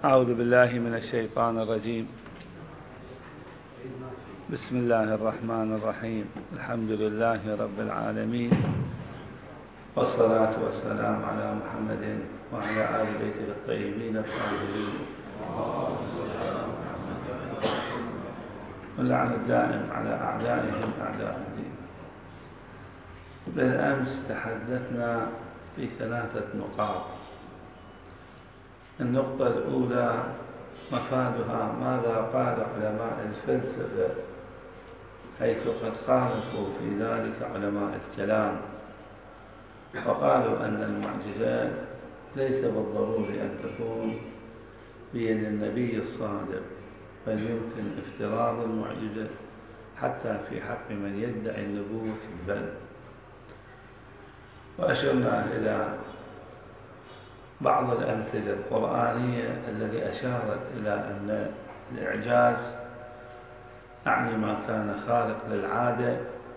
أعوذ بالله من الشيطان الرجيم. بسم الله الرحمن الرحيم. الحمد لله رب العالمين، والصلاة والسلام على محمد وعلى آل بيته الطيبين الطاهرين، واللعن الدائم على أعدائهم أعداء الدين. بالأمس تحدثنا في 3 نقاط. النقطة الأولى مفادها ماذا قال علماء الفلسفة، حيث قد خالفوا في ذلك علماء الكلام، وقالوا أن المعجزات ليس بالضروري أن تكون بيد النبي الصادق، بل يمكن افتراض المعجزة حتى في حق من يدعي النبوة بل. وأشرنا إلى بعض الأمثلة القرآنية التي أشارت إلى أن الإعجاز أعني ما كان خارق للعادة،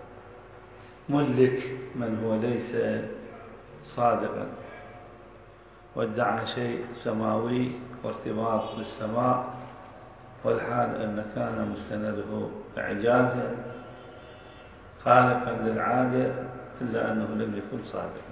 ملك من هو ليس صادقا، وادعى شيء سماوي وارتباط بالسماء، والحال أن كان مستنده إعجازا خارقا للعادة إلا أنه لم يكن صادقا.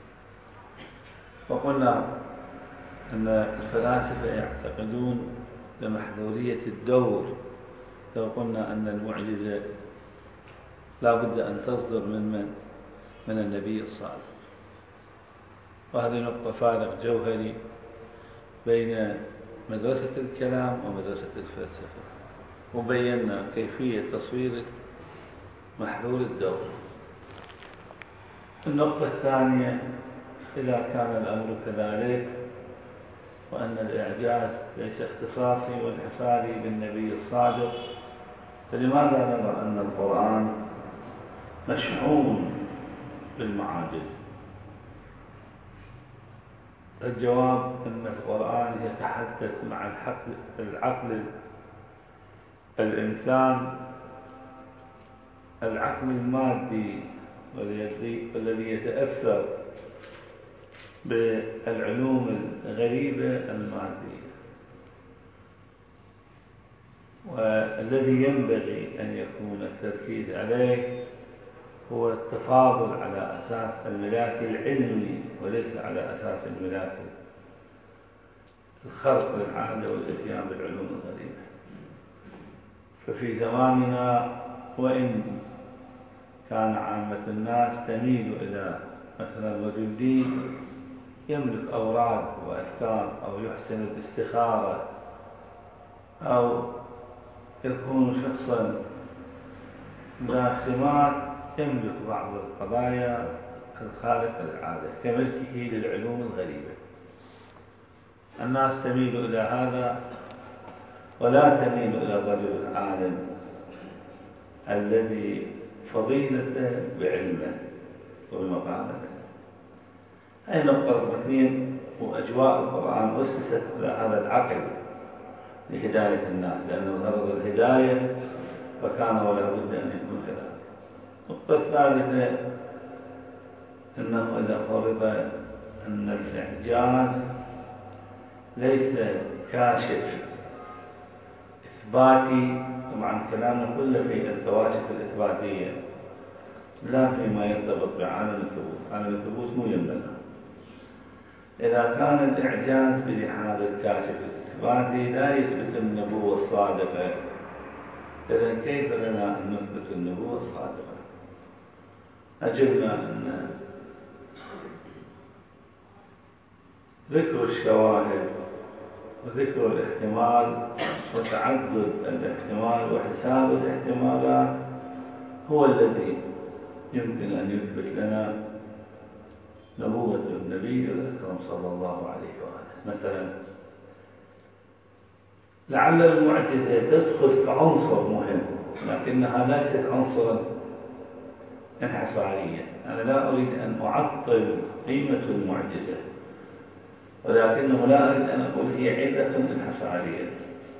وقلنا أن الفلاسفة يعتقدون بمحذورية الدور لو قلنا أن المعجزة لا بد أن تصدر من النبي الصادق. وهذه نقطة فارق جوهري بين مدرسة الكلام ومدرسة الفلسفة، وبينا كيفية تصوير محذور الدور. النقطة الثانية، إذا كان الأمر كذلك وأن الإعجاز ليس اختصاصي وانحصاري بالنبي الصادق، فلماذا نرى أن القرآن مشحون بالمعاجز؟ الجواب أن القرآن يتحدث مع العقل الإنسان، العقل المادي والذي يتأثر بالعلوم الغريبة المادية، والذي ينبغي أن يكون التركيز عليه هو التفاضل على أساس الملاك العلمي وليس على أساس الملاك الخرق للعادة والإتيان بالعلوم الغريبة. ففي زماننا وإن كان عامة الناس تميل إلى مثلا رجل دين يملك أوراد وأفكار، أو يحسن الاستخارة، أو يكون شخصا ذا سمات يملك بعض القضايا الخارقة للعادة كملكه للعلوم الغريبة. الناس تميل إلى هذا ولا تميل إلى الرجل العالم الذي فضيلته بعلمه وبمقامته. هذه نقطة رقم 2. وأجواء القرآن أسست على هذا العقل لهداية الناس، لأنه غرض الهداية فكان ولا بد أن يكون كذلك. النقطة الثالثة، أنه إذا فرض أن الإعجاز ليس كاشف إثباتي، طبعا كلامنا كله في الكواشف الإثباتية لا فيما يرتبط بعالم الثبوت. عالم الثبوت مو يملكه. إذا كان الإعجاز بلحاظ الكاشف الإثباتي لا يثبت النبوة الصادقة، إذن كيف لنا أن نثبت النبوة الصادقة؟ أجبنا أن ذكر الشواهد وذكر الاحتمال وتعدد الاحتمال وحساب الاحتمالات هو الذي يمكن أن يثبت لنا نبوة النبي الأكرم صلى الله عليه وآله. مثلا لعل المعجزة تدخل كعنصر مهم، لكنها ليست عنصرا انحصاريا. أنا لا أريد أن أعطل قيمة المعجزة، ولكنه لا أريد أن أقول هي علة انحصارية.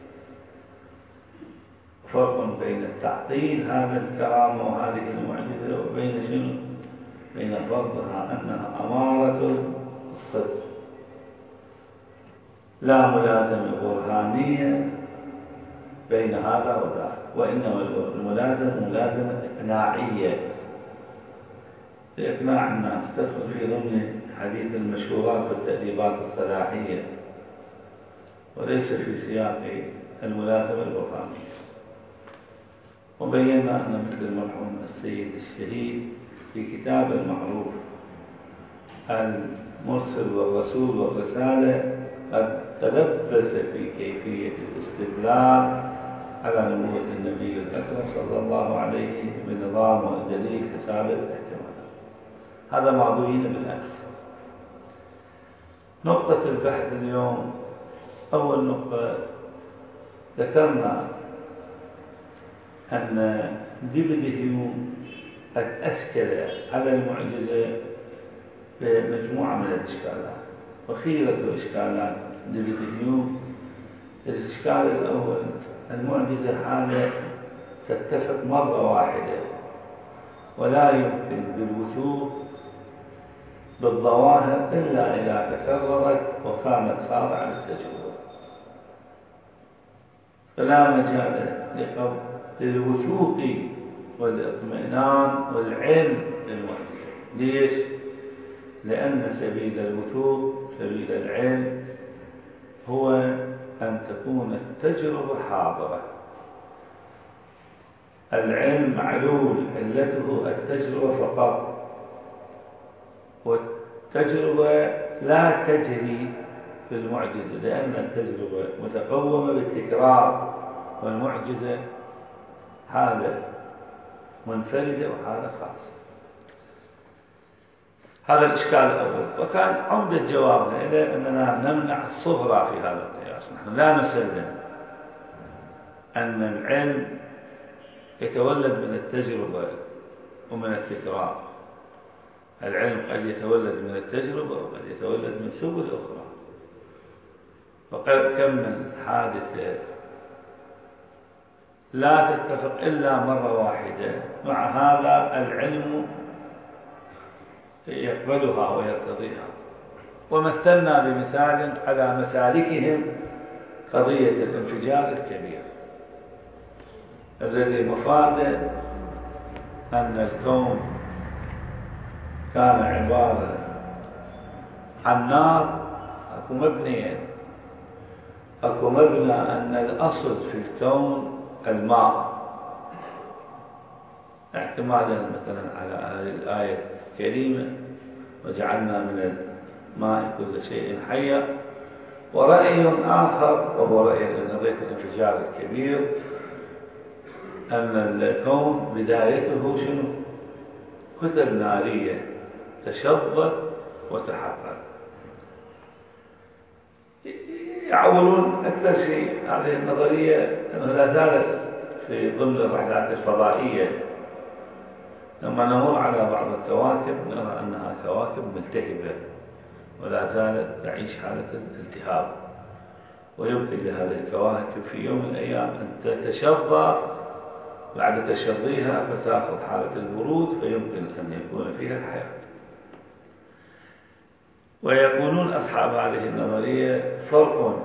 فرق بين تعطيل هذا الكرامة وهذه المعجزة وبين شنو؟ بين فرضها أنها أمارة الصدق لا ملازمة برهانية بين هذا وذاك، وإنما الملازمة ملازمة إقناعية لإقناع الناس، تدخل في ضمن حديث المشهورات والتأديبات الصلاحية، وليس في سياق الملازمة البرهانية. وبينا أن مثل المرحوم السيد الشهيد في كتاب المعروف المرسل والرسول والرسالة قد تلبس في كيفية الاستدلال على نبوة النبي الأكرم صلى الله عليه بنظام ودليل تسابق الاحتمالات. هذا ما بين بالأمس. نقطة البحث اليوم، أول نقطة ذكرنا أن ديفيد هيوم قد أشكل على المعجزة بمجموعة من الإشكالات، وخيرة إشكالات ديفيد هيوم. الإشكال الأول: المعجزة حالة تتفق مرة واحدة، ولا يمكن بالوثوق بالظواهر إلا إذا تكررت وكانت خاضعة للتجربة، فلا مجال للوثوق والاطمئنان والعلم للمعجزة. ليش؟ لأن سبيل الوثوق، سبيل العلم، هو أن تكون التجربة حاضرة. العلم معلول، علته التجربة فقط، والتجربة لا تجري في المعجزة، لأن التجربة متقومة بالتكرار، والمعجزة حالة منفردة وحالة خاصة. هذا الإشكال الأول. وكان عمدة جوابنا إلى أننا نمنع الصغرى في هذا القياس. نحن لا نسلم أن العلم يتولد من التجربة ومن التكرار. العلم قد يتولد من التجربة وقد يتولد من سبل أخرى. وقد كم من حادثة لا تتفق إلا مرة واحدة، مع هذا العلم يقبلها ويرتضيها. ومثلنا بمثال على مسالكهم قضية الانفجار الكبير الذي مفاده أن الكون كان عبارة عن نار. أكو مبنيين، أكو مبنى أن الأصل في الكون الماء، اعتمادا مثلا على هذه الآية الكريمة: وجعلنا من الماء كل شيء حي. ورأي آخر وهو رأي نظرية الانفجار الكبير، أن الكون بدايته شنو؟ كتل نارية تشظت وتحقق. يعولون أكثر شيء هذه النظرية أنها لا زالت في ضمن الرحلات الفضائية. لما نمر على بعض الكواكب نرى أنها كواكب ملتهبة ولا زالت تعيش حالة الالتهاب، ويمكن لهذه الكواكب في يوم من الأيام أن تتشظى بعد تشظيها فتأخذ حالة البرود، فيمكن أن يكون فيها الحياة. ويقولون أصحاب هذه النظرية: فرق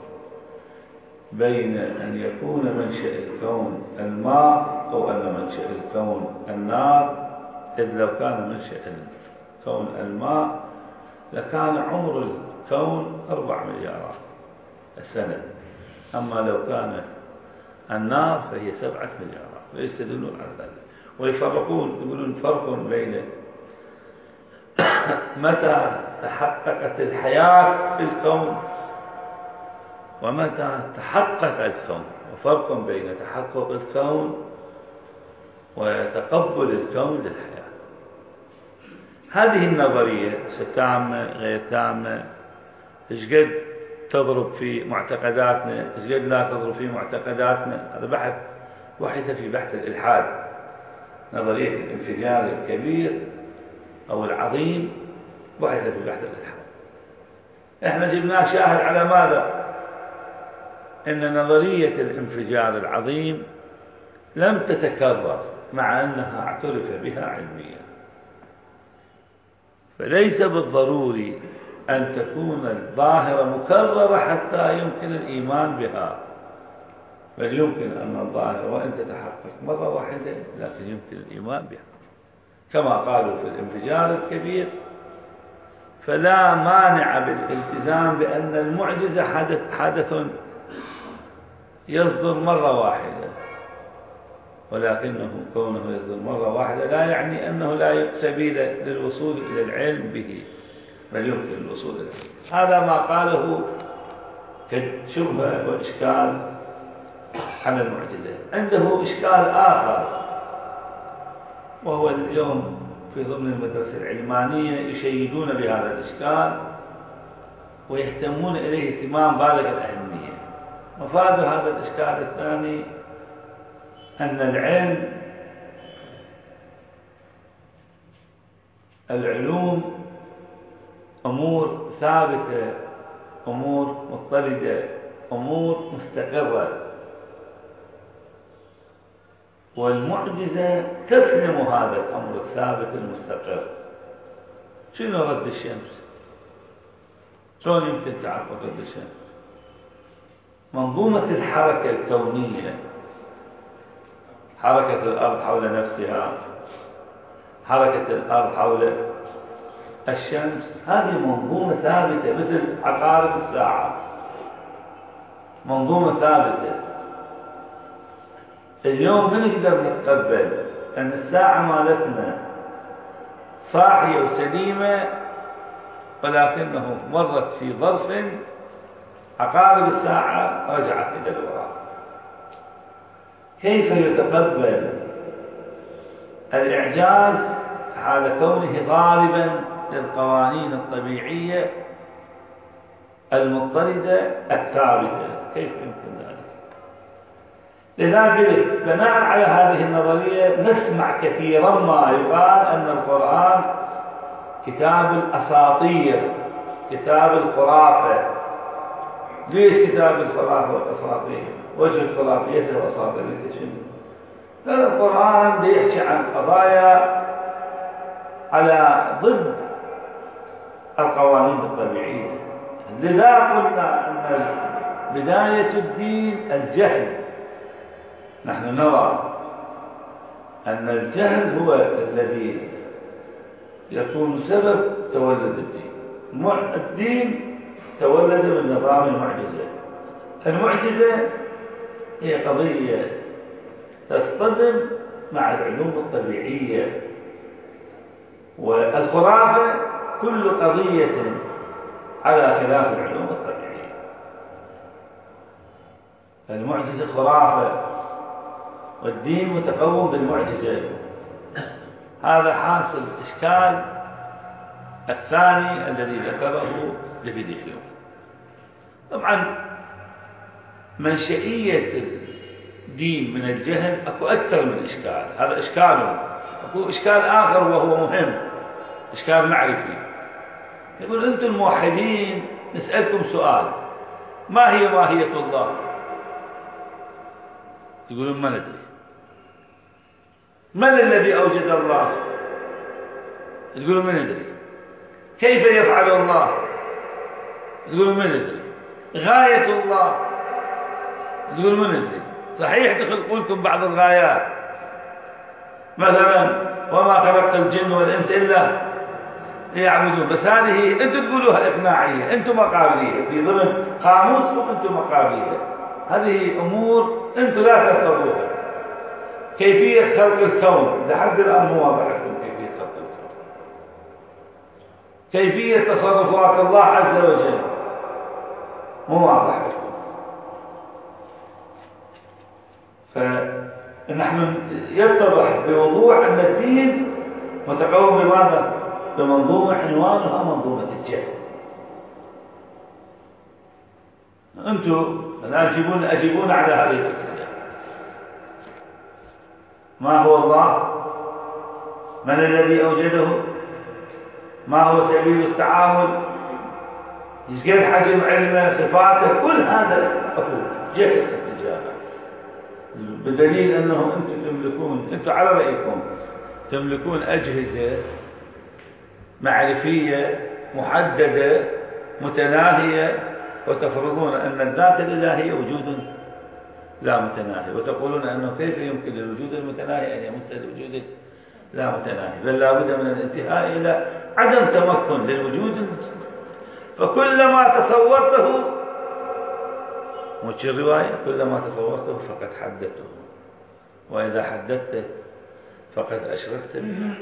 بين أن يكون منشأ الكون الماء أو أن منشأ الكون النار، إذ لو كان منشأ الكون الماء لكان عمر الكون 4 مليارات السنة، أما لو كان النار فهي 7 مليارات، ويستدلون على ذلك. ويفرقون، يقولون فرق بين متى تحققت الحياة في الكون ومتى تحقق الكون، وفرق بين تحقق الكون وتقبل الكون للحياة. هذه النظرية تامة غير تامة، إيش قد تضرب في معتقداتنا، إيش قد لا تضرب في معتقداتنا. هذا بحث وحث في بحث الإلحاد. نظرية الانفجار الكبير أو العظيم وحث في بحث الإلحاد. إحنا جبناه شاهد على ماذا؟ إن نظرية الانفجار العظيم لم تتكرر مع أنها اعترف بها علميا. فليس بالضروري أن تكون الظاهرة مكررة حتى يمكن الإيمان بها، بل يمكن أن الظاهرة وإن تتحقق مرة واحدة لكن يمكن الإيمان بها، كما قالوا في الانفجار الكبير. فلا مانع بالالتزام بأن المعجزة حدث يصدر مرة واحدة، ولكنه كونه يصدر مرة واحدة لا يعني أنه لا سبيل للوصول إلى العلم به، بل يمكن الوصول إليه. هذا ما قاله كشبهة وإشكال على المعجزة. عنده إشكال آخر، وهو اليوم في ضمن المدرسة العلمانية يشيدون بهذا الإشكال ويهتمون إليه اهتمام بالغ الأهمية. مفاد هذا الإشكال الثاني أن العلوم أمور ثابتة، أمور مضطردة، أمور مستقرة، والمعجزة تكلم هذا الأمر الثابت المستقر. شنو رد الشمس؟ شلون يمكن تعرف رد الشمس؟ منظومة الحركة الكونية، حركة الأرض حول نفسها، حركة الأرض حول الشمس، هذه منظومة ثابتة مثل عقارب الساعة، منظومة ثابتة. اليوم ما نقدر نتقبل أن الساعة مالتنا صاحية وسليمة، ولكنه مرت في ظرف عقارب الساعة رجعت إلى الوراء. كيف يتقبل الإعجاز حال كونه ضاربا للقوانين الطبيعية المضطردة الثابتة؟ كيف يمكن ذلك؟ لذلك بناء على هذه النظرية نسمع كثيرا ما يقال أن القرآن كتاب الأساطير، كتاب الخرافة. ليش كتاب الخرافة والأساطير؟ وجه خرافيته وأساطيرته شنو؟ لأن القرآن يحكي عن قضايا على ضد القوانين الطبيعية. لذا قلنا أن بداية الدين الجهل. نحن نرى أن الجهل هو الذي يكون سبب تولد الدين. الدين تولد من نظام المعجزة. المعجزة هي قضية تصطدم مع العلوم الطبيعية، والخرافة كل قضية على خلاف العلوم الطبيعية. المعجزة خرافة والدين متقوم بالمعجزة. هذا حاصل الإشكال الثاني الذي ذكره لفيديخيوم. طبعا منشئية الدين من الجهل أكو أكثر من إشكال، هذا إشكال. أكو إشكال آخر وهو مهم، إشكال معرفي. يقول أنتم الموحدين نسألكم سؤال: ما هي ماهية الله؟ يقولون ما ندري. من الذي أوجد الله؟ يقولون ما ندري. كيف يفعل الله؟ يقولون ما ندري. غاية الله؟ يقولون ما ندري. صحيح تخلقونكم بعض الغايات، مثلا وما خلقت الجن والإنس إلا ليعبدون، بس هذه أنتم تقولوها إقناعية، أنتم مقابلية في ضمن قاموسكم، أنتم مقابلية. هذه أمور أنتم لا تفقهوها. كيفية خلق الكون لحد الآن مو واضح لكم كيفية خلق الكون، كيفية تصرفات الله عز وجل مو واضح لكم. فنحن يتضح بوضوح أن الدين متقوم بماذا؟ بمنظومة عنوانها منظومة الجهل. أنتم الآن أجيبون على هذه الأسئلة: ما هو الله؟ من الذي أوجده؟ ما هو سبيل التعامل؟ ايش قد حجم علمه؟ صفاته؟ كل هذا أقول جهل التجارة، بدليل أنه أنتم تملكون، أنتم على رأيكم تملكون أجهزة معرفية محددة متناهية، وتفرضون أن الذات الإلهية وجود لا متناهي، وتقولون أنه كيف يمكن للوجود المتناهي أن يمس الوجود لا متناهي، بل لا بد من الانتهاء إلى عدم تمكن للوجود. فكلما تصورته، مش الرواية، كلما تصورته فقد حددته، وإذا حددته فقد أشركت به.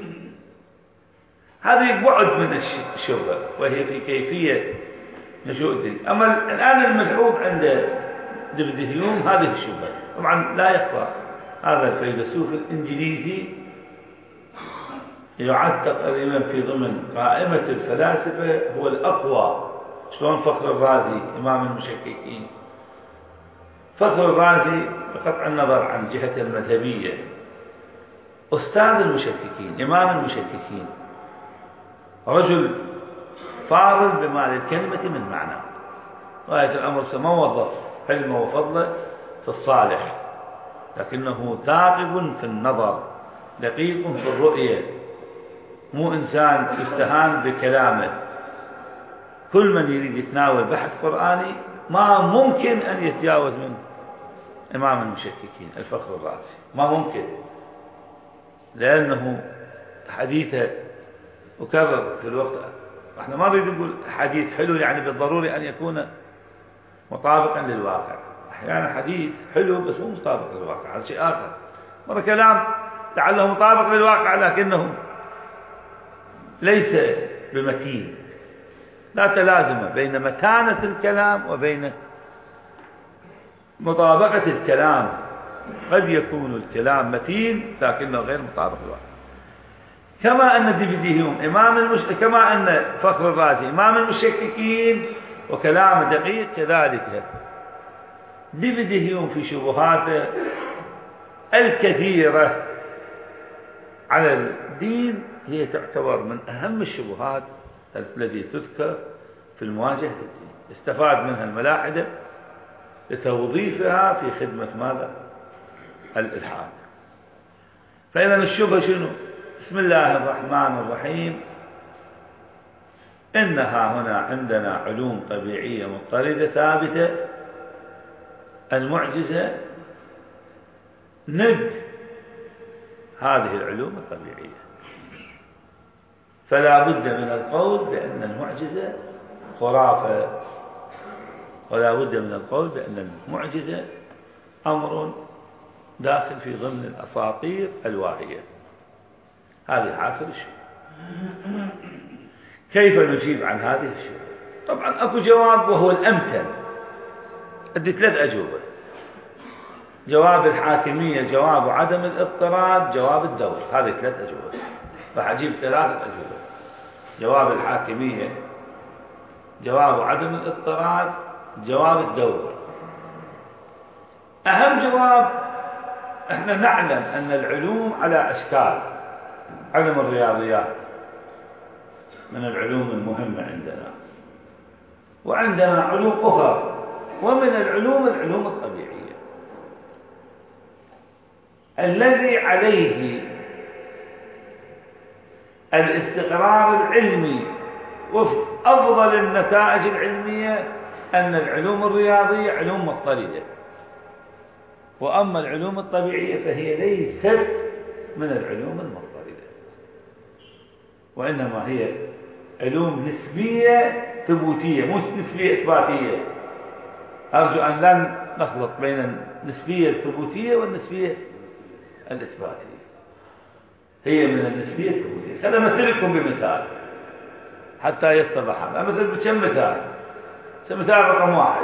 هذه بعد من الشبهة، وهي في كيفية نشوء الدين. أما الآن الملعوب عند ديفيد هيوم هذه الشبهة. طبعا لا يخفى هذا الفيلسوف الإنجليزي يعد تقريبا في ضمن قائمة الفلاسفة هو الأقوى. شلون فخر الرازي إمام المشككين؟ فخر الرازي بقطع النظر عن جهة المذهبية أستاذ المشككين، إمام المشككين، رجل فاضل بما للكلمة من معنى، غاية الأمر ما وظف علمه وفضله في الصالح، لكنه ثاقب في النظر، دقيق في الرؤية، مو إنسان يستهان بكلامه. كل من يريد يتناول بحث قرآني ما ممكن أن يتجاوز من إمام المشككين الفخر الرازي، ما ممكن، لأنه حديثه أكرر في الوقت. احنا ما نريد نقول حديث حلو يعني بالضروري أن يكون مطابقا للواقع، أحيانا حديث حلو بس مو مطابق للواقع، هذا شيء آخر. مرة كلام لعله مطابق للواقع لكنه ليس بمتين، لا تلازم بين متانة الكلام وبين مطابقة الكلام. قد يكون الكلام متين لكنه غير مطابق للواقع. كما أن ديفيد هيوم كما أن فخر الرازي إمام المشككين وكلام دقيق، كذلك ديفيد هيوم في شبهاته الكثيرة على الدين هي تعتبر من أهم الشبهات التي تذكر في المواجهة للدين، استفاد منها الملاحدة لتوظيفها في خدمة ماذا؟ الإلحاد. فإذا الشبهة شنو؟ بسم الله الرحمن الرحيم، إنها هنا عندنا علوم طبيعية مضطردة ثابتة، المعجزة ند هذه العلوم الطبيعية، فلا بد من القول بأن المعجزة خرافة، ولا بد من القول بأن المعجزة أمر داخل في ضمن الأساطير الواهية. هذه حاصل الشبهة. كيف نجيب عن هذه الشبهة؟ طبعا أكو جواب وهو الأمثل، عندي 3 أجوبة: جواب الحاكمية، جواب عدم الاضطراد، جواب الدور. هذه 3 أجوبة، راح أجيب 3 أجوبة: جواب الحاكمية، جواب عدم الاضطراد، جواب الدور. أهم جواب، احنا نعلم أن العلوم على أشكال. علم الرياضيات من العلوم المهمة عندنا، وعندنا علوم أخرى، ومن العلوم الطبيعية الذي عليه الاستقرار العلمي وفق أفضل النتائج العلمية أن العلوم الرياضية علوم مضطردة، وأما العلوم الطبيعية فهي ليست من العلوم المضطردة، وإنما هي علوم نسبية ثبوتية، مو نسبية إثباتية. أرجو أن لا نخلط بين النسبية الثبوتية والنسبية الإثباتية. هي من النسبية الثبوتية. خلينا أمثلكم بمثال حتى يتضح. أمثل بكم مثال. مثال رقم 1: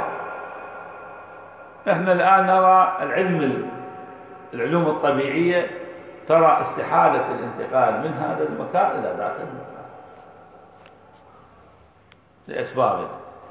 إحنا الآن نرى العلوم الطبيعية ترى استحالة الانتقال من هذا المكان إلى ذاك المكان لأسباب.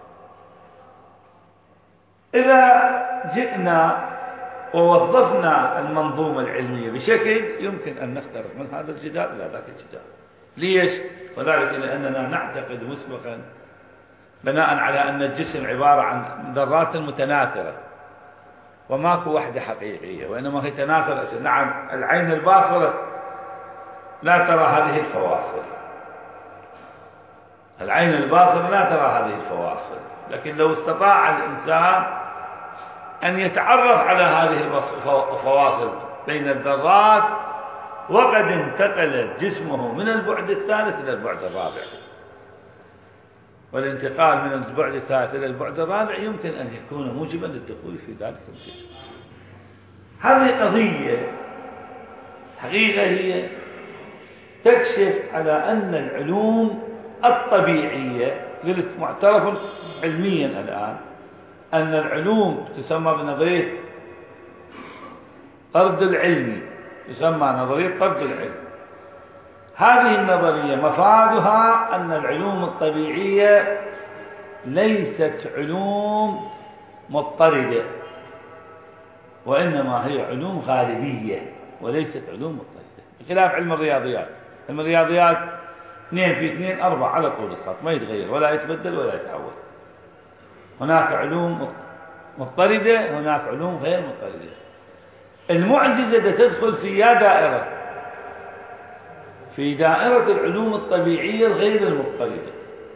إذا جئنا ووظفنا المنظومة العلمية بشكل يمكن أن نخترق من هذا الجدار إلى ذاك الجدار. ليش؟ وذلك لأننا نعتقد مسبقا بناء على أن الجسم عبارة عن ذرات متناثرة وماكو وحدة حقيقية، وإنما هي تناثر. نعم، العين الباصرة لا ترى هذه الفواصل، العين الباصرة لا ترى هذه الفواصل، لكن لو استطاع الإنسان أن يتعرف على هذه الفواصل بين الذرات، وقد انتقل جسمه من البعد الثالث إلى البعد الرابع، والانتقال من البعد الثالث إلى البعد الرابع يمكن أن يكون موجبا للدخول في ذلك الجسم. هذه قضية حقيقة هي تكشف على أن العلوم الطبيعية، قلت معترف علميا الآن أن العلوم تسمى بنظرية طرد العلمي، تسمى نظرية طرد العلم. هذه النظرية مفادها أن العلوم الطبيعية ليست علوم مضطردة، وإنما هي علوم غالبية وليست علوم مضطردة، بخلاف علم الرياضيات. علم الرياضيات 2 في 2 4 على طول الخط، ما يتغير ولا يتبدل ولا يتعود. هناك علوم مضطردة، هناك علوم غير مضطردة. المعجزة تدخل في دائرة، في دائرة العلوم الطبيعية الغير المضطردة.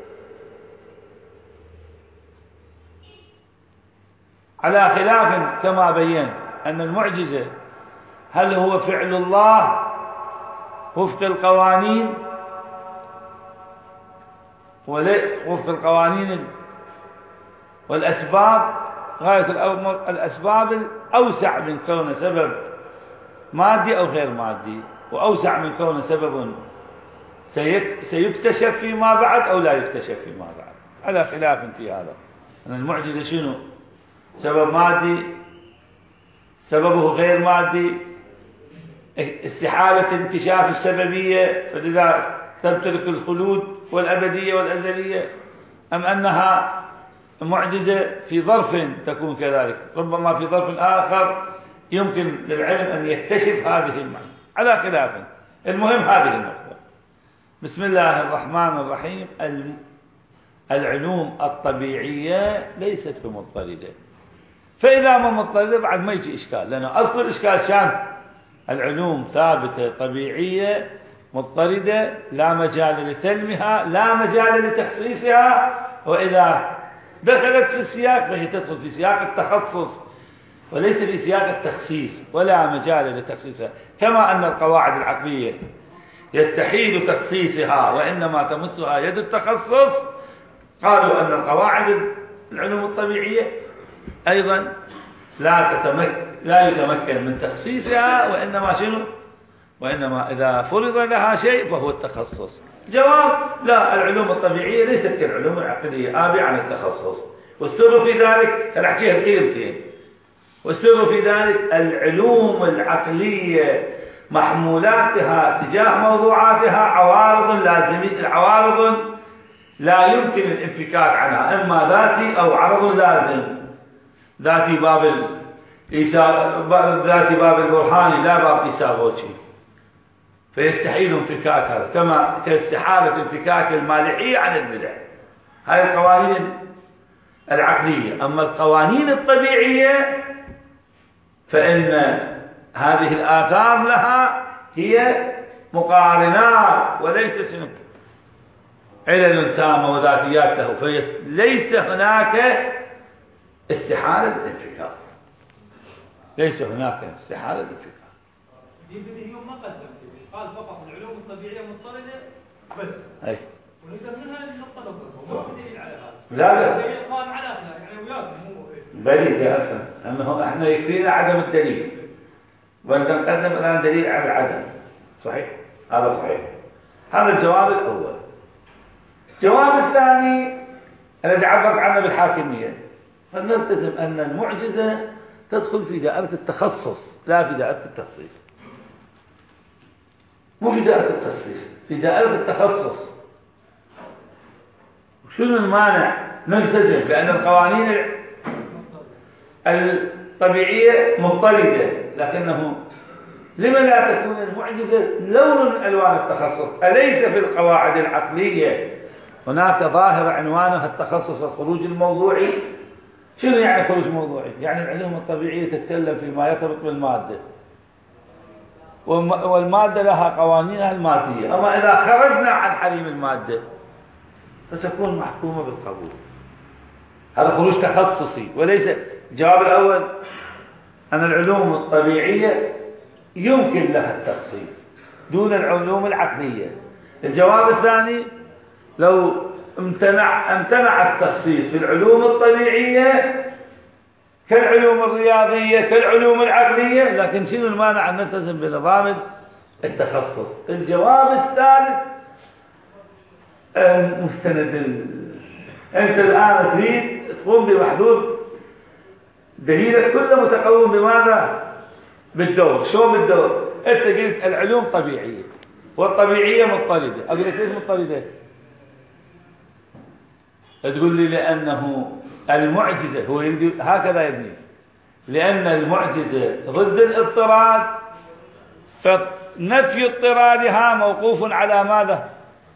على خلاف كما بينت أن المعجزة هل هو فعل الله وفق القوانين وفق القوانين والأسباب، غاية الأسباب الأوسع من كون سبب مادي أو غير مادي، وأوسع من كون سبب سيكتشف فيما بعد أو لا يكتشف فيما بعد. على خلاف في هذا، أن المعجزة شنو؟ سبب مادي، سببه غير مادي، استحالة انكشاف السببية فلذا تمتلك الخلود والأبدية والأزلية، أم أنها معجزة في ظرف تكون كذلك، ربما في ظرف آخر يمكن للعلم أن يكتشف هذه المعنى. على خلاف، المهم هذه النقطة. بسم الله الرحمن الرحيم. العلوم الطبيعية ليست بمضطردة، فإذا ما مضطردة بعد ما يجي إشكال، لأن أصل الإشكال شان العلوم ثابتة طبيعية مضطردة لا مجال لتلمها، لا مجال لتخصيصها، وإذا دخلت في السياق فهي تدخل في سياق التخصص وليس في سياق التخصيص، ولا مجال لتخصيصها. كما أن القواعد العقلية يستحيل تخصيصها وإنما تمسها يد التخصص، قالوا أن القواعد العلوم الطبيعية أيضا لا يتمكن من تخصيصها، وإنما شنو؟ وإنما إذا فرض لها شيء فهو التخصص. جواب: لا، العلوم الطبيعية ليست كالعلوم العقلية، آبية عن التخصص. والسر في ذلك نحكيها بكلمتين، والسر في ذلك العلوم العقلية محمولاتها تجاه موضوعاتها عوارض لازمية، عوارض لا يمكن الانفكاك عنها، إما ذاتي أو عرض لازم. ذاتي باب البرهاني لا باب إيساغوتشي، فيستحيل انفكاك هذا، كما كاستحالة انفكاك المالحية عن الملح. هذه القوانين العقلية. أما القوانين الطبيعية فإن هذه الآثار لها هي مقارنات وليس علل تامة وذاتيات له، فليس هناك استحالة الانفكاك، ليس هناك استحالة الانفكاك. اليوم ما قال فقط العلوم الطبيعية مضطردة بس، أي ونقدر منها النقطة الأخرى وما في دليل على هذا. لا قال على يعني وياكم مو بديهي يا أخي أنه احنا يكفينا عدم الدليل، وأنت نقدم الآن دليل على العدم. صحيح، هذا صحيح. هذا الجواب الأول. الجواب الثاني الذي عبرت عنه بالحاكمية، فنلتزم أن المعجزة تدخل في دائرة التخصص لا في دائرة التخصيص، مو في دائرة التخصيص، في دائرة التخصص. شنو المانع؟ نلتزم بأن القوانين الطبيعية مضطردة، لكنه لما لا تكون المعجزة لون من ألوان التخصص؟ أليس في القواعد العقلية هناك ظاهرة عنوانها التخصص والخروج الموضوعي؟ شنو يعني خروج موضوعي؟ يعني العلوم الطبيعية تتكلم فيما يرتبط بالمادة، والمادة لها قوانينها المادية. أما إذا خرجنا عن حريم المادة فتكون محكومة بالقبول. هذا خروج تخصصي. وليس الجواب الأول أن العلوم الطبيعية يمكن لها التخصيص دون العلوم العقلية. الجواب الثاني لو امتنع التخصيص في العلوم الطبيعية كالعلوم الرياضية كالعلوم العقلية، لكن شنو المانع أن نلتزم بنظام التخصص؟ الجواب الثالث مستند. أنت الآن تريد تقوم بمحدود دليلك كله متقوم بماذا؟ بالدور. شو بالدور؟ أنت قلت العلوم طبيعية والطبيعية مضطردة. أقول لك ليش مضطردة؟ تقول لي لأنه المعجزة هو هكذا يبني، لأن المعجزة ضد الاضطراد، فنفي اضطرادها موقوف على ماذا؟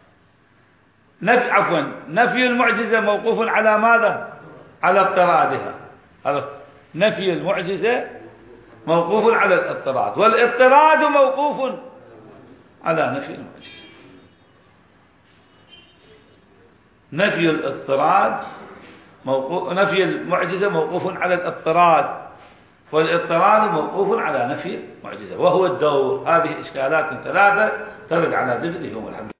نفي المعجزة موقوف على ماذا؟ على اضطرادها. نفي المعجزة موقوف على الاضطراد، والاضطراد موقوف على نفي المعجزة. نفي المعجزة موقوف على الاضطراد، والاضطراد موقوف على نفي المعجزة وهو الدور. هذه إشكالات ثلاثة ترد على ذهنهم. والحمد لله.